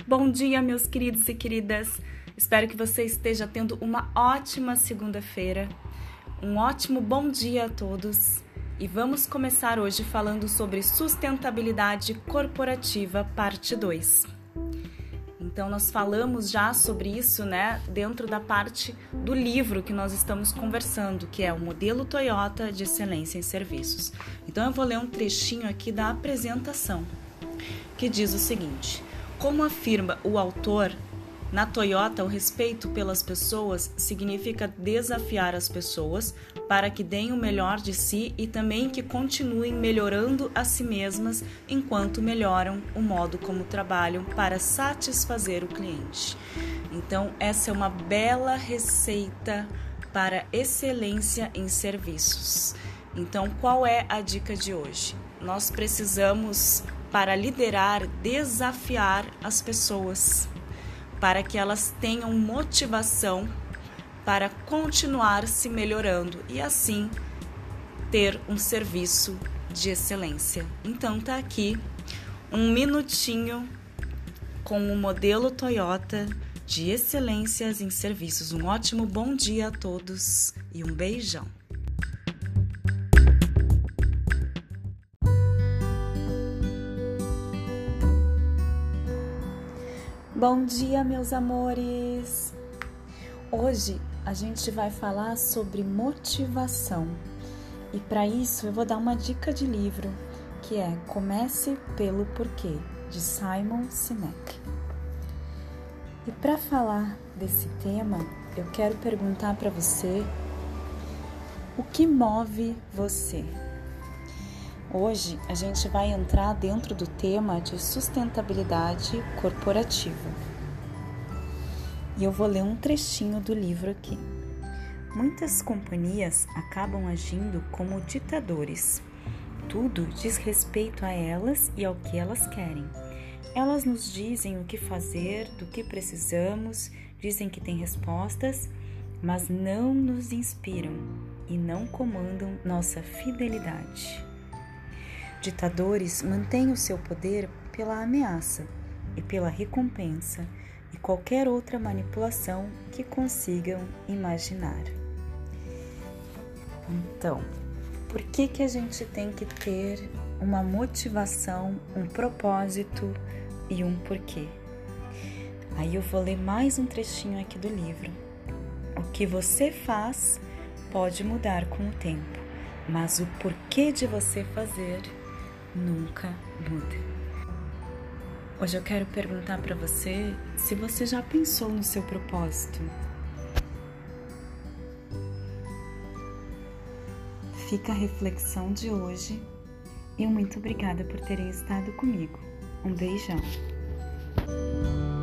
Bom dia, meus queridos e queridas. Espero que você esteja tendo uma ótima segunda-feira. Um ótimo bom dia a todos. E vamos começar hoje falando sobre sustentabilidade corporativa, parte 2. Então, nós falamos já sobre isso, dentro da parte do livro que nós estamos conversando, que é o Modelo Toyota de Excelência em Serviços. Então, eu vou ler um trechinho aqui da apresentação, que diz o seguinte: como afirma o autor, na Toyota o respeito pelas pessoas significa desafiar as pessoas para que deem o melhor de si e também que continuem melhorando a si mesmas enquanto melhoram o modo como trabalham para satisfazer o cliente. Então, essa é uma bela receita para excelência em serviços. Então, qual é a dica de hoje? Nós precisamos, para liderar, desafiar as pessoas, para que elas tenham motivação para continuar se melhorando e assim ter um serviço de excelência. Então tá aqui um minutinho com o modelo Toyota de excelências em serviços. Um ótimo bom dia a todos e um beijão. Bom dia, meus amores! Hoje a gente vai falar sobre motivação e para isso eu vou dar uma dica de livro que é Comece pelo Porquê, de Simon Sinek. E para falar desse tema, eu quero perguntar para você: o que move você? Hoje a gente vai entrar dentro do tema de sustentabilidade corporativa. E eu vou ler um trechinho do livro aqui. Muitas companhias acabam agindo como ditadores. Tudo diz respeito a elas e ao que elas querem. Elas nos dizem o que fazer, do que precisamos, dizem que têm respostas, mas não nos inspiram e não comandam nossa fidelidade. Ditadores mantêm o seu poder pela ameaça e pela recompensa e qualquer outra manipulação que consigam imaginar. Então, por que a gente tem que ter uma motivação, um propósito e um porquê? Aí eu vou ler mais um trechinho aqui do livro. O que você faz pode mudar com o tempo, mas o porquê de você fazer nunca muda. Hoje eu quero perguntar para você se você já pensou no seu propósito. Fica a reflexão de hoje e muito obrigada por terem estado comigo. Um beijão.